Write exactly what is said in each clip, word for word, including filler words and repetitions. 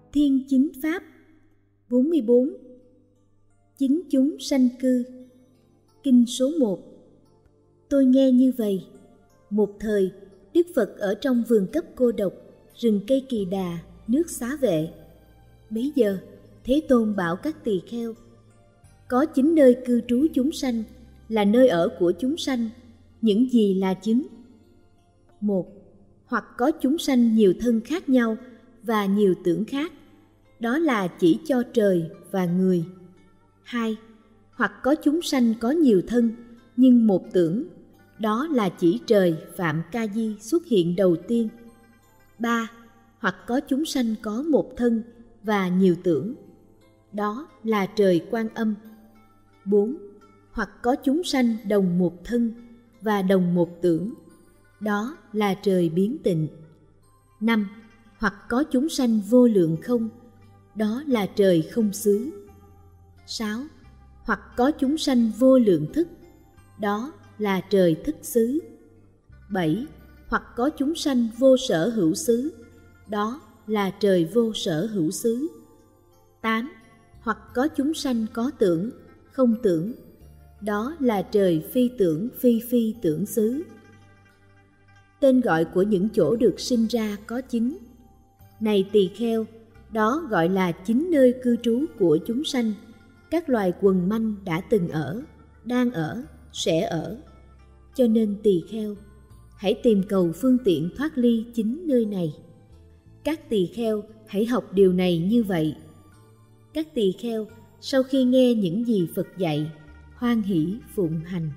Thiên chính pháp. Bốn mươi bốn. Chính chúng sanh cư. Kinh số một. Tôi nghe như vậy. Một thời, Đức Phật ở trong vườn cấp cô độc, rừng cây Kỳ Đà, nước Xá Vệ. Bấy giờ, Thế Tôn bảo các tỳ kheo: có chín nơi cư trú chúng sanh, là nơi ở của chúng sanh. Những gì là chín? Một, hoặc có chúng sanh nhiều thân khác nhau và nhiều tưởng khác, đó là chỉ cho trời và người. Hai, hoặc có chúng sanh có nhiều thân nhưng một tưởng, đó là chỉ trời Phạm Ca Di xuất hiện đầu tiên. Ba, hoặc có chúng sanh có một thân và nhiều tưởng, đó là trời Quan Âm. Bốn, hoặc có chúng sanh đồng một thân và đồng một tưởng, đó là trời Biến Tịnh. Năm, hoặc có chúng sanh vô lượng không, đó là trời Không Xứ. Sáu, hoặc có chúng sanh vô lượng thức, đó là trời Thức Xứ. Bảy, hoặc có chúng sanh vô sở hữu xứ, đó là trời Vô Sở Hữu Xứ. Tám, hoặc có chúng sanh có tưởng, không tưởng, đó là trời Phi Tưởng Phi Phi Tưởng Xứ. Tên gọi của những chỗ được sinh ra có chín. Này tỳ kheo, đó gọi là chín nơi cư trú của chúng sanh, các loài quần manh đã từng ở, đang ở, sẽ ở. Cho nên tỳ kheo, hãy tìm cầu phương tiện thoát ly chín nơi này. Các tỳ kheo hãy học điều này như vậy. Các tỳ kheo sau khi nghe những gì Phật dạy, hoan hỷ phụng hành.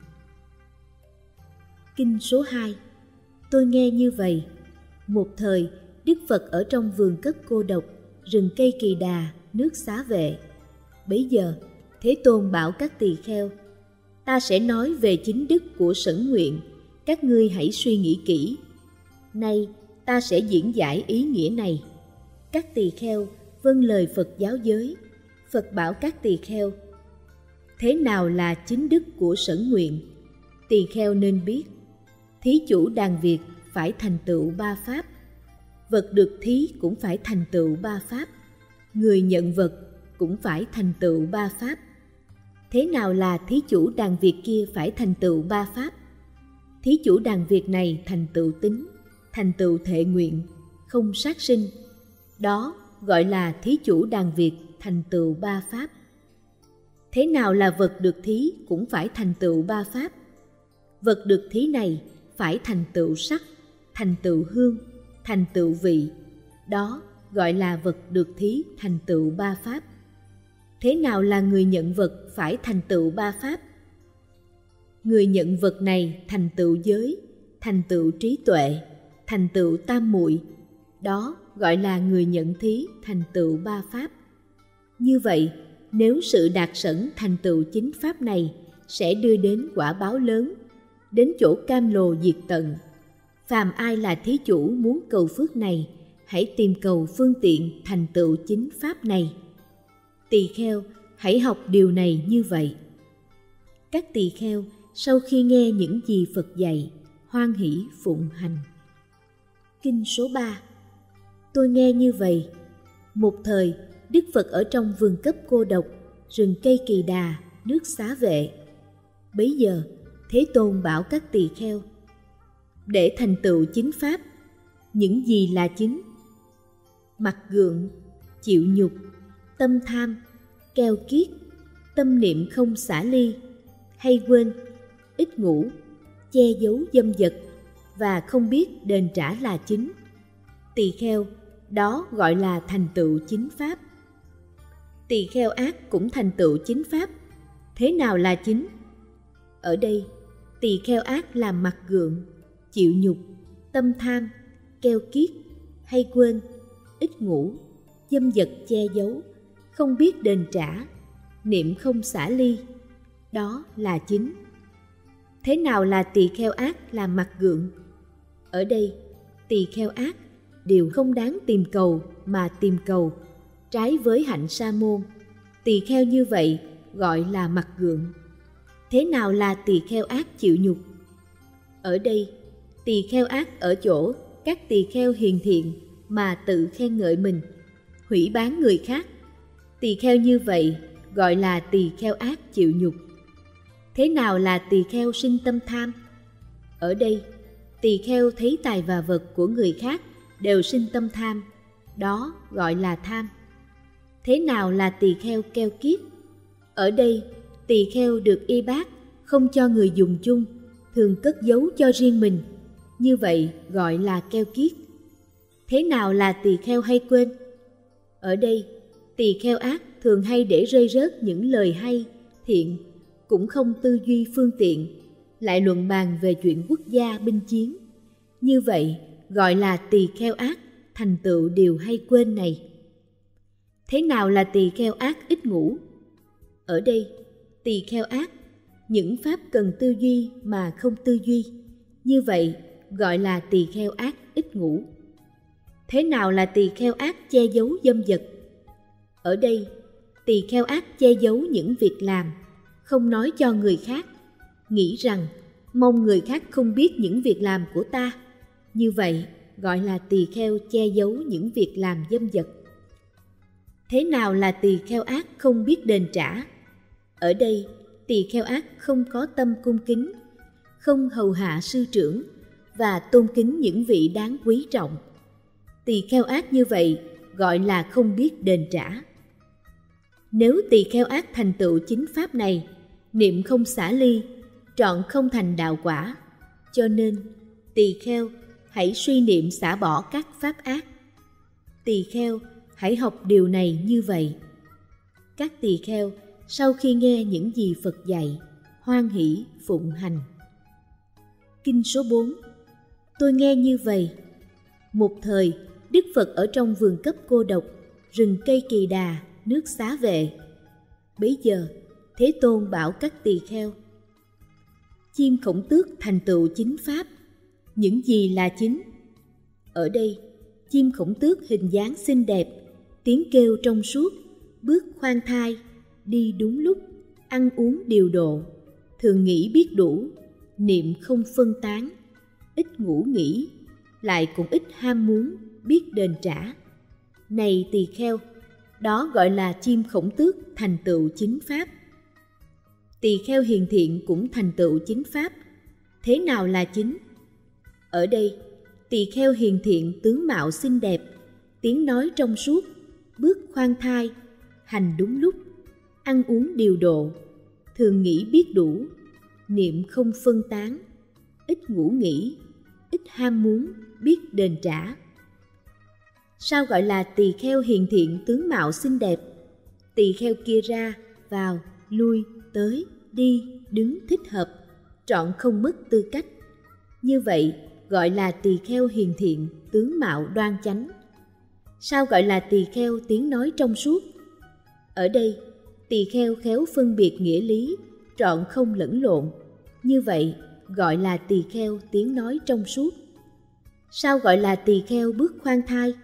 Kinh số hai. Tôi nghe như vậy. Một thời, Đức Phật ở trong vườn cấp cô độc, rừng cây Kỳ Đà, nước Xá Vệ. Bấy giờ, Thế Tôn bảo các tỳ kheo: ta sẽ nói về chính đức của Sẩn Nguyện, các ngươi hãy suy nghĩ kỹ. Nay, ta sẽ diễn giải ý nghĩa này. Các tỳ kheo vâng lời Phật giáo giới. Phật bảo các tỳ kheo: thế nào là chính đức của Sẩn Nguyện? Tỳ kheo nên biết. Thí chủ đàn Việt phải thành tựu ba pháp. Vật được thí cũng phải thành tựu ba pháp. Người nhận vật cũng phải thành tựu ba pháp. Thế nào là thí chủ đàn Việt kia phải thành tựu ba pháp? Thí chủ đàn Việt này thành tựu tín, thành tựu thệ nguyện, không sát sinh. Đó gọi là thí chủ đàn Việt thành tựu ba pháp. Thế nào là vật được thí cũng phải thành tựu ba pháp? Vật được thí này phải thành tựu sắc, thành tựu hương, thành tựu vị. Đó gọi là vật được thí thành tựu ba pháp. Thế nào là người nhận vật phải thành tựu ba pháp? Người nhận vật này thành tựu giới, thành tựu trí tuệ, thành tựu tam muội. Đó gọi là người nhận thí thành tựu ba pháp. Như vậy, nếu sự đạt sẩn thành tựu chính pháp này sẽ đưa đến quả báo lớn, đến chỗ cam lồ diệt tận. Phàm ai là thí chủ muốn cầu phước này, hãy tìm cầu phương tiện thành tựu chính pháp này. Tỳ kheo, hãy học điều này như vậy. Các tỳ kheo sau khi nghe những gì Phật dạy, hoan hỷ phụng hành. Kinh số ba. Tôi nghe như vậy. Một thời, Đức Phật ở trong vườn cấp cô độc, rừng cây Kỳ Đà, nước Xá Vệ. Bấy giờ, Thế Tôn bảo các tỳ kheo: để thành tựu chính pháp, những gì là chính? Mặc gượng, chịu nhục, tâm tham, keo kiết, tâm niệm không xả ly, hay quên, ít ngủ, che giấu dâm dật và không biết đền trả là chính. Tỳ kheo, đó gọi là thành tựu chính pháp. Tỳ kheo ác cũng thành tựu chính pháp. Thế nào là chính? Ở đây, tỳ kheo ác làm mặc gượng, chịu nhục, tâm tham, keo kiết, hay quên, ít ngủ, dâm dật che giấu, không biết đền trả, niệm không xả ly. Đó là chính. Thế nào là tỳ kheo ác làm mặc gượng? Ở đây, tỳ kheo ác đều không đáng tìm cầu mà tìm cầu, trái với hạnh sa môn. Tỳ kheo như vậy gọi là mặc gượng. Thế nào là tỳ kheo ác chịu nhục? Ở đây, tỳ kheo ác ở chỗ các tỳ kheo hiền thiện mà tự khen ngợi mình, hủy bán người khác. Tỳ kheo như vậy gọi là tỳ kheo ác chịu nhục. Thế nào là tỳ kheo sinh tâm tham? Ở đây, tỳ kheo thấy tài và vật của người khác đều sinh tâm tham, đó gọi là tham. Thế nào là tỳ kheo keo kiết? Ở đây, tỳ kheo được y bác, không cho người dùng chung, thường cất giấu cho riêng mình, như vậy gọi là keo kiết. Thế nào là tỳ kheo hay quên? Ở đây, tỳ kheo ác thường hay để rơi rớt những lời hay, thiện, cũng không tư duy phương tiện, lại luận bàn về chuyện quốc gia binh chiến. Như vậy gọi là tỳ kheo ác, thành tựu điều hay quên này. Thế nào là tỳ kheo ác ít ngủ? Ở đây, tỳ kheo ác, những pháp cần tư duy mà không tư duy, như vậy gọi là tỳ kheo ác ít ngủ. Thế nào là tỳ kheo ác che giấu dâm dật? Ở đây, tỳ kheo ác che giấu những việc làm, không nói cho người khác, nghĩ rằng mong người khác không biết những việc làm của ta, như vậy gọi là tỳ kheo che giấu những việc làm dâm dật. Thế nào là tỳ kheo ác không biết đền trả? Ở đây, tỳ kheo ác không có tâm cung kính, không hầu hạ sư trưởng và tôn kính những vị đáng quý trọng. Tỳ kheo ác như vậy gọi là không biết đền trả. Nếu tỳ kheo ác thành tựu chính pháp này, niệm không xả ly, trọn không thành đạo quả, cho nên tỳ kheo hãy suy niệm xả bỏ các pháp ác. Tỳ kheo hãy học điều này như vậy. Các tỳ kheo sau khi nghe những gì Phật dạy, hoan hỷ phụng hành. Kinh số bốn. Tôi nghe như vậy. Một thời, Đức Phật ở trong vườn cấp cô độc, rừng cây kỳ đà, nước xá vệ. Bấy giờ, Thế Tôn bảo các tỳ kheo: Chim Khổng Tước thành tựu chính pháp. Những gì là chính? Ở đây, chim khổng tước hình dáng xinh đẹp, tiếng kêu trong suốt, bước khoan thai, đi đúng lúc, ăn uống điều độ, thường nghĩ biết đủ, niệm không phân tán, ít ngủ nghỉ, lại cũng ít ham muốn, biết đền trả. Này tỳ kheo, đó gọi là chim khổng tước thành tựu chính pháp. Tỳ kheo hiền thiện cũng thành tựu chính pháp. Thế nào là chính? Ở đây, tỳ kheo hiền thiện tướng mạo xinh đẹp, tiếng nói trong suốt, bước khoan thai, hành đúng lúc, ăn uống điều độ, thường nghĩ biết đủ, niệm không phân tán, ít ngủ nghỉ, ít ham muốn, biết đền trả. Sao gọi là tỳ kheo hiền thiện tướng mạo xinh đẹp? Tỳ kheo kia ra, vào, lui, tới, đi, đứng thích hợp, trọn không mất tư cách. Như vậy gọi là tỳ kheo hiền thiện, tướng mạo đoan chánh. Sao gọi là tỳ kheo tiếng nói trong suốt? Ở đây, tỳ kheo khéo phân biệt nghĩa lý, trọn không lẫn lộn. Như vậy gọi là tỳ kheo tiếng nói trong suốt. Sao gọi là tỳ kheo bước khoan thai?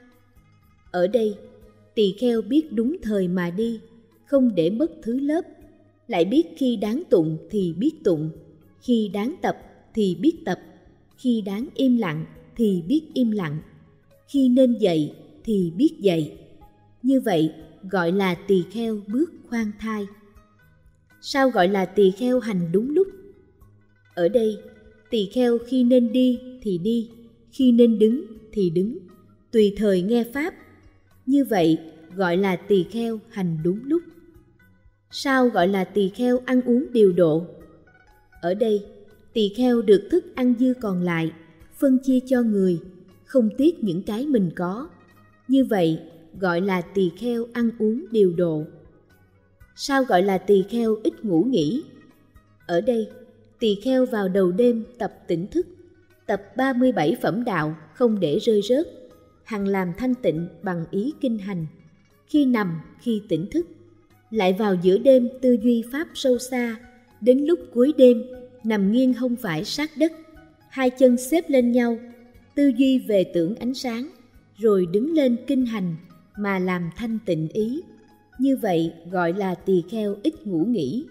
Ở đây, tỳ kheo biết đúng thời mà đi, không để mất thứ lớp, lại biết khi đáng tụng thì biết tụng, khi đáng tập thì biết tập, khi đáng im lặng thì biết im lặng, khi nên dạy thì biết dạy. Như vậy gọi là tỳ kheo bước khoan thai. Sao gọi là tỳ kheo hành đúng lúc? Ở đây, tỳ kheo khi nên đi thì đi, khi nên đứng thì đứng, tùy thời nghe pháp. Như vậy gọi là tỳ kheo hành đúng lúc. Sao gọi là tỳ kheo ăn uống điều độ? Ở đây, tỳ kheo được thức ăn dư còn lại, phân chia cho người, không tiếc những cái mình có. Như vậy gọi là tỳ kheo ăn uống điều độ. Sao gọi là tỳ kheo ít ngủ nghỉ? Ở đây, tỳ kheo vào đầu đêm tập tỉnh thức, tập ba mươi bảy phẩm đạo không để rơi rớt, hằng làm thanh tịnh bằng ý kinh hành, khi nằm khi tỉnh thức, lại vào giữa đêm tư duy pháp sâu xa, đến lúc cuối đêm nằm nghiêng hông phải sát đất, hai chân xếp lên nhau, tư duy về tưởng ánh sáng, rồi đứng lên kinh hành mà làm thanh tịnh ý. Như vậy gọi là tỳ kheo ít ngủ nghỉ.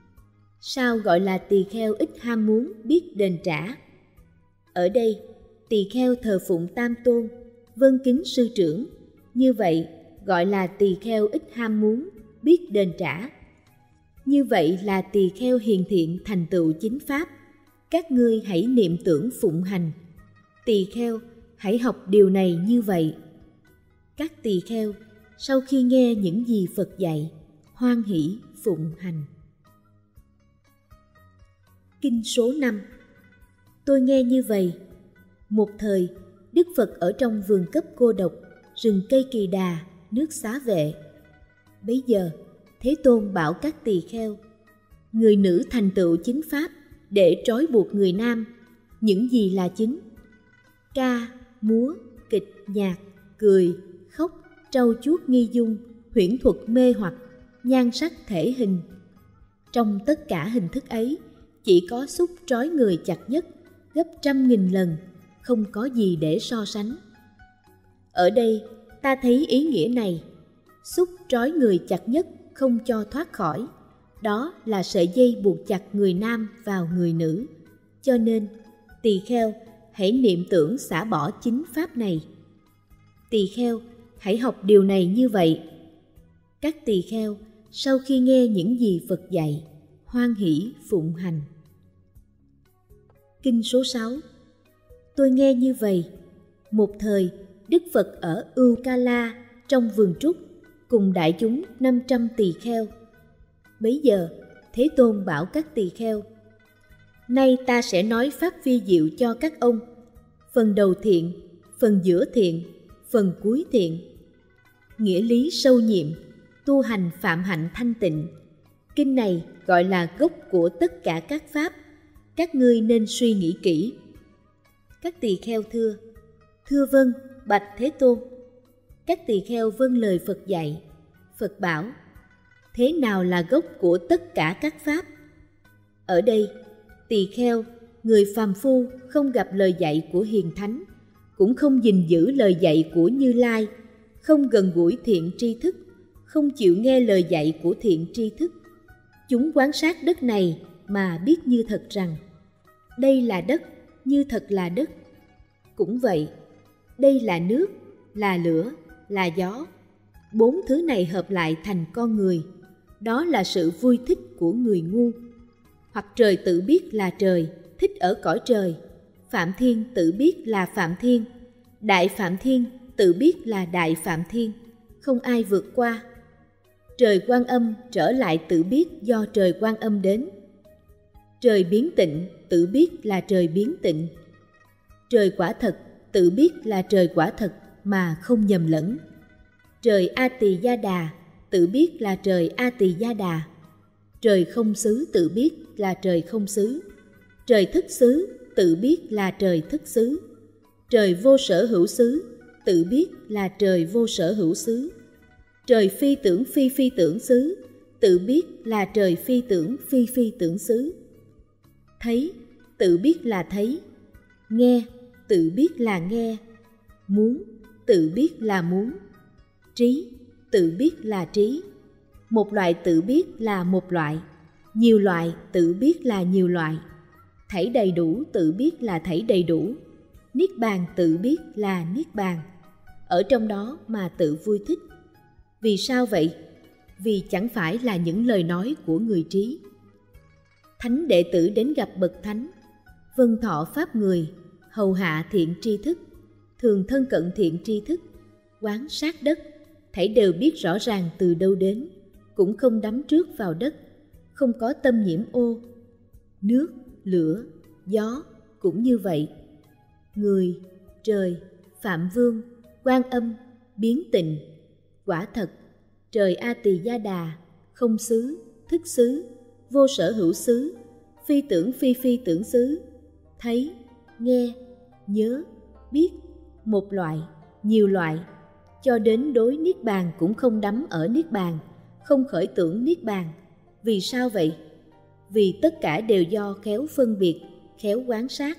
Sao gọi là tỳ kheo ít ham muốn, biết đền trả? Ở đây, tỳ kheo thờ phụng Tam Tôn, vâng kính sư trưởng. Như vậy gọi là tỳ kheo ít ham muốn, biết đền trả. Như vậy là tỳ kheo hiền thiện thành tựu chính pháp. Các ngươi hãy niệm tưởng phụng hành. Tỳ kheo, hãy học điều này như vậy. Các tỳ kheo, sau khi nghe những gì Phật dạy, hoan hỷ phụng hành. Kinh số năm. Tôi nghe như vậy. Một thời, Đức Phật ở trong vườn cấp cô độc, rừng cây kỳ đà, nước Xá Vệ. Bấy giờ, Thế Tôn bảo các tỳ kheo, người nữ thành tựu chính pháp để trói buộc người nam. Những gì là chính? Ca, múa, kịch, nhạc, cười, khóc, trau chuốt nghi dung, huyễn thuật mê hoặc, nhan sắc thể hình. Trong tất cả hình thức ấy, chỉ có xúc trói người chặt nhất, gấp trăm nghìn lần, không có gì để so sánh. Ở đây, ta thấy ý nghĩa này. Xúc trói người chặt nhất không cho thoát khỏi, đó là sợi dây buộc chặt người nam vào người nữ. Cho nên, tỳ kheo, hãy niệm tưởng xả bỏ chính pháp này. Tỳ kheo, hãy học điều này như vậy. Các tỳ kheo, sau khi nghe những gì Phật dạy, hoan hỷ phụng hành. Kinh số sáu. Tôi nghe như vậy. Một thời, Đức Phật ở Ưu Ca La trong vườn trúc cùng đại chúng năm trăm tỳ kheo. Bấy giờ, Thế Tôn bảo các tỳ kheo, nay ta sẽ nói pháp vi diệu cho các ông. Phần đầu thiện, phần giữa thiện, phần cuối thiện. Nghĩa lý sâu nhiệm, tu hành phạm hạnh thanh tịnh. Kinh này gọi là gốc của tất cả các pháp. Các ngươi nên suy nghĩ kỹ. Các tỳ kheo thưa, thưa vâng, bạch Thế Tôn. Các tỳ kheo vâng lời Phật dạy. Phật bảo, thế nào là gốc của tất cả các pháp? Ở đây, tỳ kheo, người phàm phu không gặp lời dạy của hiền thánh, cũng không gìn giữ lời dạy của Như Lai, không gần gũi thiện tri thức, không chịu nghe lời dạy của thiện tri thức. Chúng quan sát đất này mà biết như thật rằng, đây là đất, như thật là đất. Cũng vậy, đây là nước, là lửa, là gió. Bốn thứ này hợp lại thành con người. Đó là sự vui thích của người ngu. Hoặc trời tự biết là trời, thích ở cõi trời. Phạm Thiên tự biết là Phạm Thiên. Đại Phạm Thiên tự biết là Đại Phạm Thiên. Không ai vượt qua. Trời Quan Âm trở lại tự biết do trời Quan Âm đến. Trời biến tịnh tự biết là trời biến tịnh. Trời quả thật tự biết là trời quả thật mà không nhầm lẫn. Trời A Tỳ Gia Đà tự biết là trời A Tỳ Gia Đà. Trời không xứ tự biết là trời không xứ. Trời thức xứ tự biết là trời thức xứ. Trời vô sở hữu xứ tự biết là trời vô sở hữu xứ. Trời phi tưởng phi phi tưởng xứ tự biết là trời phi tưởng phi phi tưởng xứ. Thấy tự biết là thấy. Nghe tự biết là nghe. Muốn tự biết là muốn. Trí tự biết là trí. Một loại tự biết là một loại. Nhiều loại tự biết là nhiều loại. Thảy đầy đủ tự biết là thảy đầy đủ. Niết bàn tự biết là niết bàn. Ở trong đó mà tự vui thích. Vì sao vậy? Vì chẳng phải là những lời nói của người trí. Thánh đệ tử đến gặp bậc thánh, vân thọ pháp người, hầu hạ thiện tri thức, thường thân cận thiện tri thức, quán sát đất, thảy đều biết rõ ràng từ đâu đến, cũng không đắm trước vào đất, không có tâm nhiễm ô. Nước, lửa, gió cũng như vậy. Người, trời, Phạm Vương, Quan Âm, biến tịnh. Quả thật, trời A Tỳ Gia Đà, không xứ, thức xứ, vô sở hữu xứ, phi tưởng phi phi tưởng xứ, thấy, nghe, nhớ, biết, một loại, nhiều loại, cho đến đối niết bàn cũng không đắm ở niết bàn, không khởi tưởng niết bàn. Vì sao vậy? Vì tất cả đều do khéo phân biệt, khéo quán sát.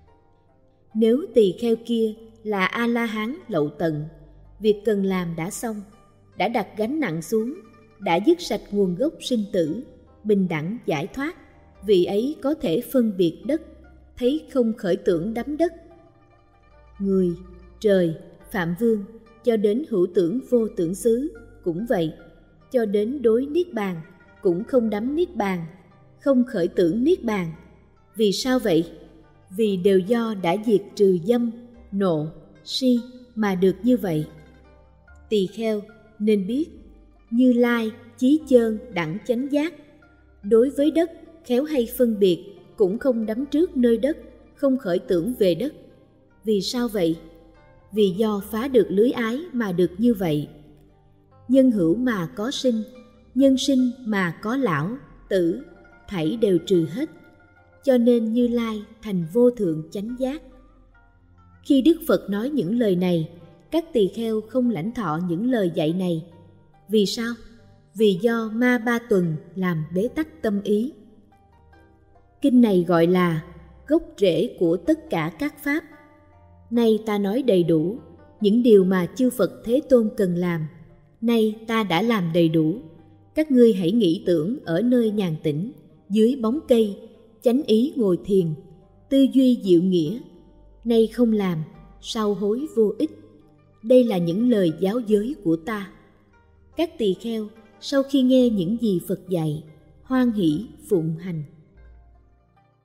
Nếu tỳ kheo kia là A-la-hán lậu tận, việc cần làm đã xong, đã đặt gánh nặng xuống, đã dứt sạch nguồn gốc sinh tử, bình đẳng giải thoát, vị ấy có thể phân biệt đất, thấy không khởi tưởng đắm đất. Người, trời, Phạm Vương cho đến hữu tưởng vô tưởng xứ cũng vậy, cho đến đối niết bàn cũng không đắm niết bàn, không khởi tưởng niết bàn. Vì sao vậy? Vì đều do đã diệt trừ dâm, nộ, si mà được như vậy. Tỳ kheo nên biết, Như Lai chí chơn đẳng chánh giác. Đối với đất khéo hay phân biệt, cũng không đắm trước nơi đất, không khởi tưởng về đất. Vì sao vậy? Vì do phá được lưới ái mà được như vậy. Nhân hữu mà có sinh, nhân sinh mà có lão, tử, thảy đều trừ hết. Cho nên Như Lai thành vô thượng chánh giác. Khi Đức Phật nói những lời này, các tỳ kheo không lãnh thọ những lời dạy này. Vì sao? Vì do ma ba tuần làm bế tắc tâm ý. Kinh này gọi là gốc rễ của tất cả các pháp. Nay ta nói đầy đủ những điều mà chư Phật Thế Tôn cần làm. Nay ta đã làm đầy đủ. Các ngươi hãy nghĩ tưởng ở nơi nhàn tĩnh, dưới bóng cây, chánh ý ngồi thiền, tư duy diệu nghĩa. Nay không làm, sau hối vô ích. Đây là những lời giáo giới của ta. Các tỳ kheo sau khi nghe những gì Phật dạy, hoan hỷ phụng hành.